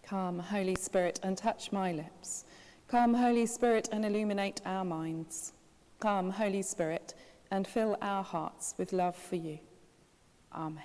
Come, Holy Spirit, and touch my lips. Come, Holy Spirit, and illuminate our minds. Come, Holy Spirit, and fill our hearts with love for you. Amen.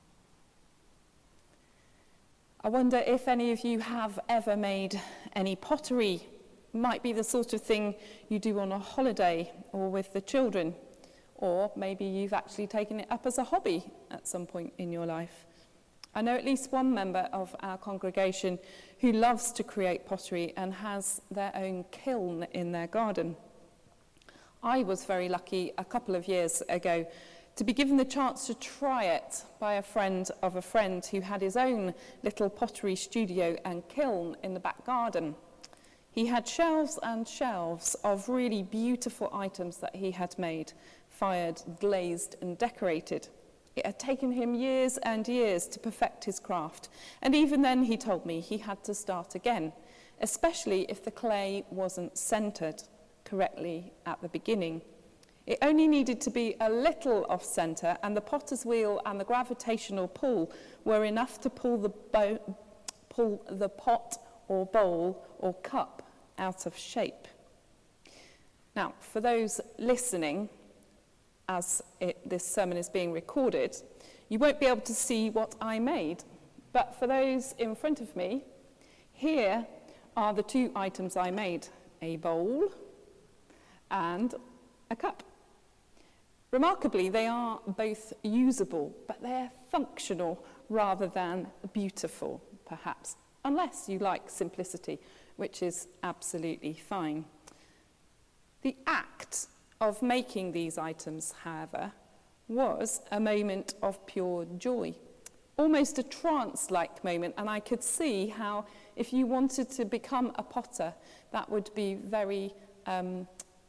I wonder if any of you have ever made any pottery. Might be the sort of thing you do on a holiday or with the children, or maybe you've actually taken it up as a hobby at some point in your life. I know at least one member of our congregation who loves to create pottery and has their own kiln in their garden. I was very lucky a couple of years ago to be given the chance to try it by a friend of a friend who had his own little pottery studio and kiln in the back garden. He had shelves and shelves of really beautiful items that he had made, fired, glazed and decorated. It had taken him years and years to perfect his craft, and even then he told me he had to start again, especially if the clay wasn't centred correctly at the beginning. It only needed to be a little off centre, and the potter's wheel and the gravitational pull were enough to pull the pot or bowl or cup out of shape. Now, for those listening, as this sermon is being recorded, you won't be able to see what I made. But for those in front of me, here are the two items I made: a bowl and a cup. Remarkably, they are both usable, but they're functional rather than beautiful, perhaps, unless you like simplicity, which is absolutely fine. The act of making these items, however, was a moment of pure joy, almost a trance-like moment, and I could see how if you wanted to become a potter, that would be a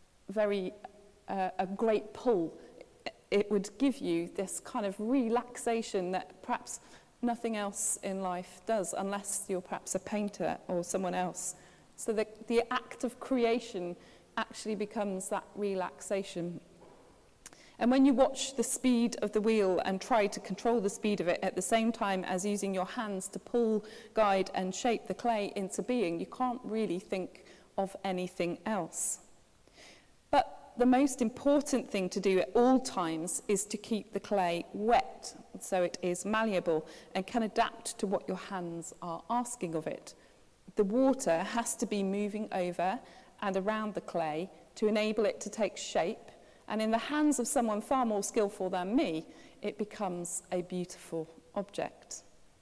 great pull. It would give you this kind of relaxation that perhaps nothing else in life does, unless you're perhaps a painter or someone else. So the act of creation actually becomes that relaxation. And when you watch the speed of the wheel and try to control the speed of it at the same time as using your hands to pull, guide and shape the clay into being, you can't really think of anything else. But the most important thing to do at all times is to keep the clay wet so it is malleable and can adapt to what your hands are asking of it. The water has to be moving over and around the clay to enable it to take shape, and in the hands of someone far more skillful than me, it becomes a beautiful object.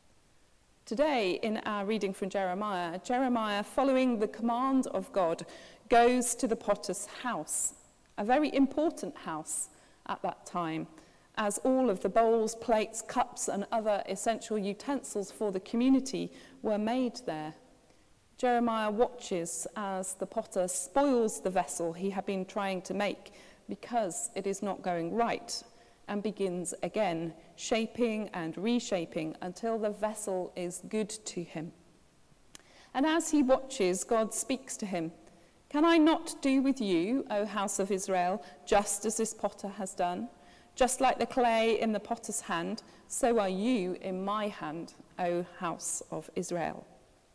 Today, in our reading from Jeremiah, following the command of God, goes to the potter's house, a very important house at that time, as all of the bowls, plates, cups, and other essential utensils for the community were made there. Jeremiah watches as the potter spoils the vessel he had been trying to make because it is not going right, and begins again, shaping and reshaping until the vessel is good to him. And as he watches, God speaks to him. Can I not do with you, O house of Israel, just as this potter has done? Just like the clay in the potter's hand, so are you in my hand, O house of Israel.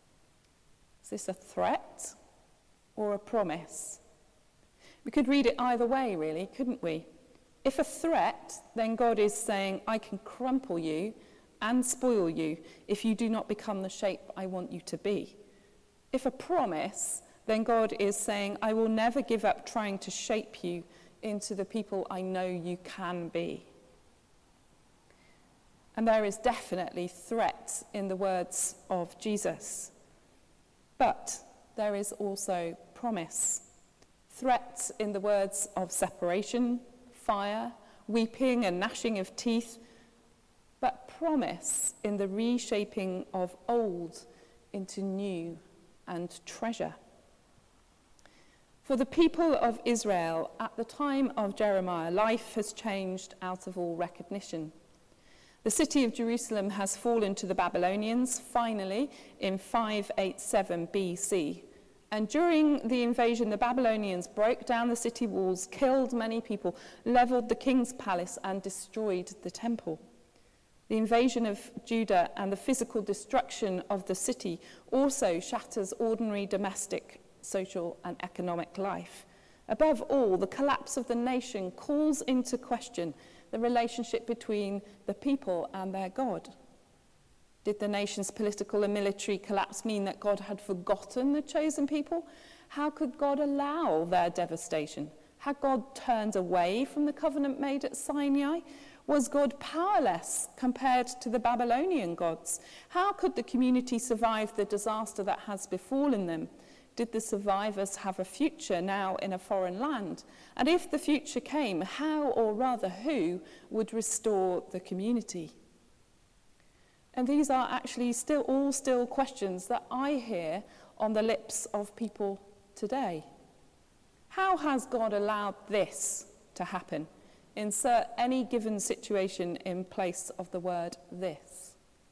Is this a threat or a promise? We could read it either way, really, couldn't we? If a threat, then God is saying, I can crumple you and spoil you if you do not become the shape I want you to be. If a promise, then God is saying, I will never give up trying to shape you into the people I know you can be. And there is definitely threat in the words of Jesus. But there is also promise. Threat in the words of separation, fire, weeping and gnashing of teeth, but promise in the reshaping of old into new and treasure. For the people of Israel at the time of Jeremiah, life has changed out of all recognition. The city of Jerusalem has fallen to the Babylonians, finally, in 587 BC. And during the invasion, the Babylonians broke down the city walls, killed many people, leveled the king's palace, and destroyed the temple. The invasion of Judah and the physical destruction of the city also shatters ordinary domestic, social and economic life. Above all, the collapse of the nation calls into question the relationship between the people and their God. Did the nation's political and military collapse mean that God had forgotten the chosen people? How could God allow their devastation? Had God turned away from the covenant made at Sinai? Was God powerless compared to the Babylonian gods? How could the community survive the disaster that has befallen them? Did the survivors have a future now in a foreign land? And if the future came, how, or rather who, would restore the community? And these are actually still questions that I hear on the lips of people today. How has God allowed this to happen? Insert any given situation in place of the word this.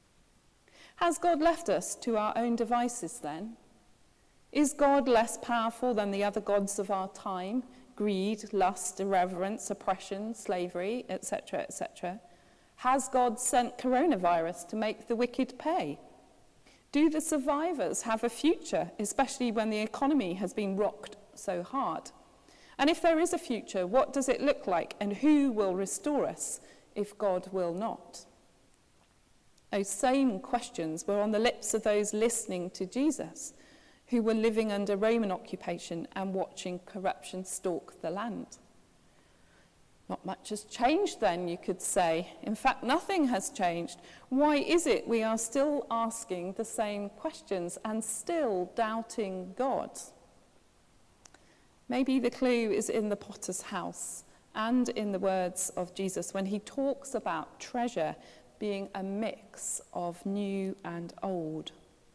Has God left us to our own devices then? Is God less powerful than the other gods of our time? Greed, lust, irreverence, oppression, slavery, etc., etc. Has God sent coronavirus to make the wicked pay? Do the survivors have a future, especially when the economy has been rocked so hard? And if there is a future, what does it look like, and who will restore us if God will not? Those same questions were on the lips of those listening to Jesus, who were living under Roman occupation and watching corruption stalk the land. Not much has changed then, you could say. In fact, nothing has changed. Why is it we are still asking the same questions and still doubting God? Maybe the clue is in the potter's house and in the words of Jesus when he talks about treasure being a mix of new and old.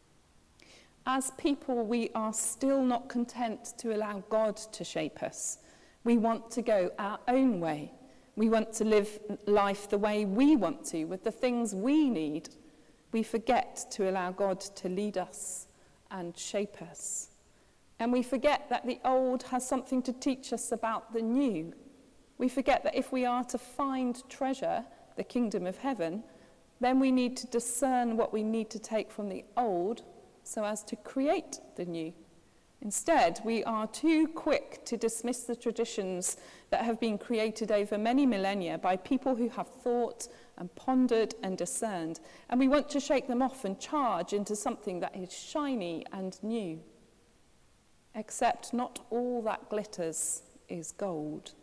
As people, we are still not content to allow God to shape us. We want to go our own way. We want to live life the way we want to, with the things we need. We forget to allow God to lead us and shape us. And we forget that the old has something to teach us about the new. We forget that if we are to find treasure, the kingdom of heaven, then we need to discern what we need to take from the old so as to create the new. Instead, we are too quick to dismiss the traditions that have been created over many millennia by people who have thought and pondered and discerned, and we want to shake them off and charge into something that is shiny and new. Except not all that glitters is gold.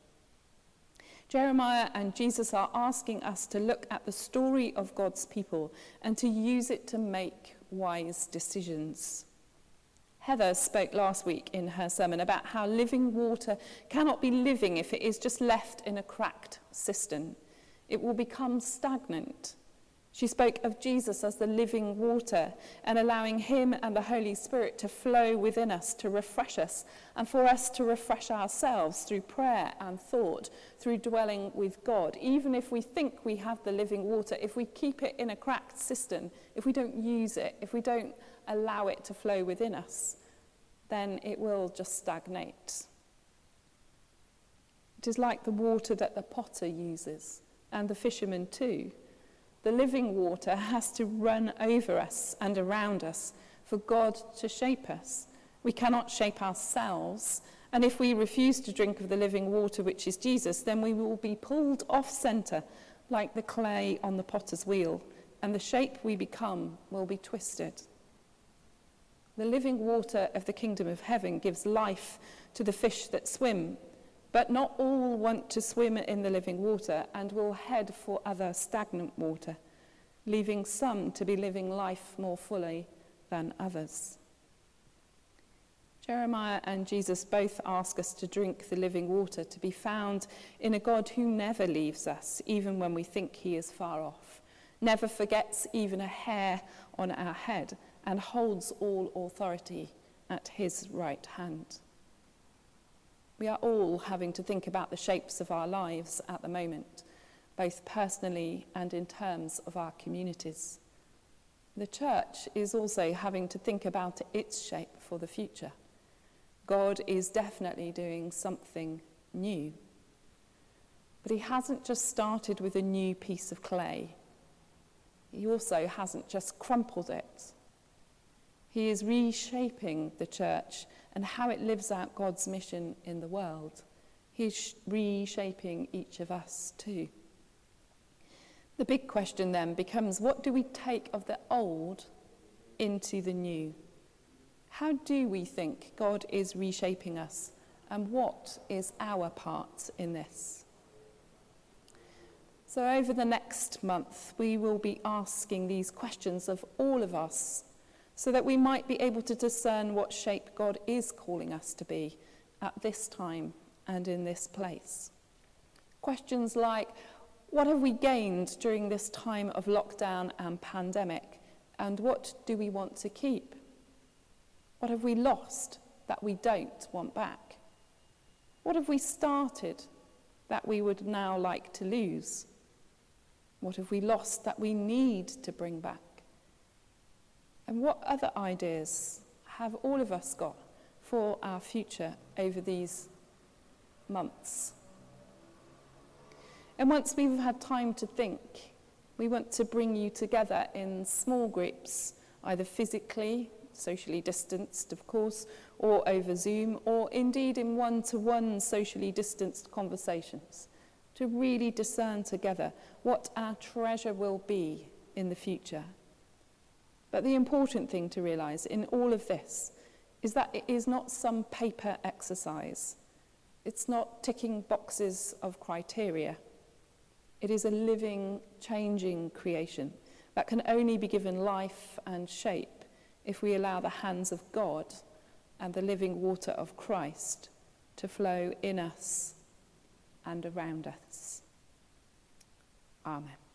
Jeremiah and Jesus are asking us to look at the story of God's people and to use it to make wise decisions. Heather spoke last week in her sermon about how living water cannot be living if it is just left in a cracked cistern. It will become stagnant. She spoke of Jesus as the living water and allowing him and the Holy Spirit to flow within us to refresh us and for us to refresh ourselves through prayer and thought, through dwelling with God. Even if we think we have the living water, if we keep it in a cracked cistern, if we don't use it, if we don't allow it to flow within us, then it will just stagnate. It is like the water that the potter uses, and the fisherman too. The living water has to run over us and around us for God to shape us. We cannot shape ourselves, and if we refuse to drink of the living water, which is Jesus, then we will be pulled off centre like the clay on the potter's wheel, and the shape we become will be twisted. The living water of the kingdom of heaven gives life to the fish that swim, but not all want to swim in the living water and will head for other stagnant water, leaving some to be living life more fully than others. Jeremiah and Jesus both ask us to drink the living water, to be found in a God who never leaves us, even when we think he is far off, never forgets even a hair on our head, and holds all authority at his right hand. We are all having to think about the shapes of our lives at the moment, both personally and in terms of our communities. The church is also having to think about its shape for the future. God is definitely doing something new. But he hasn't just started with a new piece of clay. he also hasn't just crumpled it. He is reshaping the church and how it lives out God's mission in the world. He's reshaping each of us too. The big question then becomes, what do we take of the old into the new? How do we think God is reshaping us, and what is our part in this? So over the next month, we will be asking these questions of all of us so that we might be able to discern what shape God is calling us to be at this time and in this place. Questions like, what have we gained during this time of lockdown and pandemic, and what do we want to keep? What have we lost that we don't want back? What have we started that we would now like to lose? What have we lost that we need to bring back? And what other ideas have all of us got for our future over these months? And once we've had time to think, we want to bring you together in small groups, either physically, socially distanced, of course, or over Zoom, or indeed in one-to-one socially distanced conversations, to really discern together what our treasure will be in the future. But the important thing to realise in all of this is that it is not some paper exercise. It's not ticking boxes of criteria. It is a living, changing creation that can only be given life and shape if we allow the hands of God and the living water of Christ to flow in us and around us. Amen.